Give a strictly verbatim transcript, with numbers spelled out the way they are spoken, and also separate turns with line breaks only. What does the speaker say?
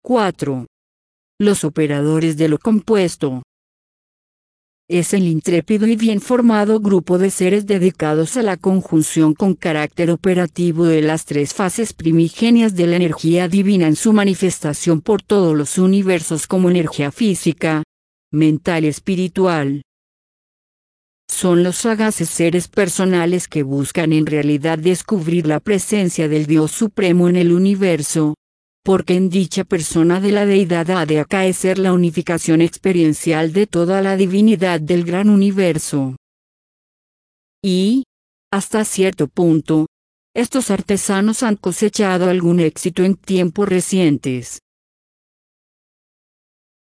cuatro. Los operadores de lo compuesto. Es el intrépido y bien formado grupo de seres dedicados a la conjunción con carácter operativo de las tres fases primigenias de la energía divina en su manifestación por todos los universos como energía física, mental y espiritual. Son los sagaces seres personales que buscan en realidad descubrir la presencia del Dios Supremo en el universo, porque en dicha persona de la deidad ha de acaecer la unificación experiencial de toda la divinidad del gran universo. Y, hasta cierto punto, estos artesanos han cosechado algún éxito en tiempos recientes.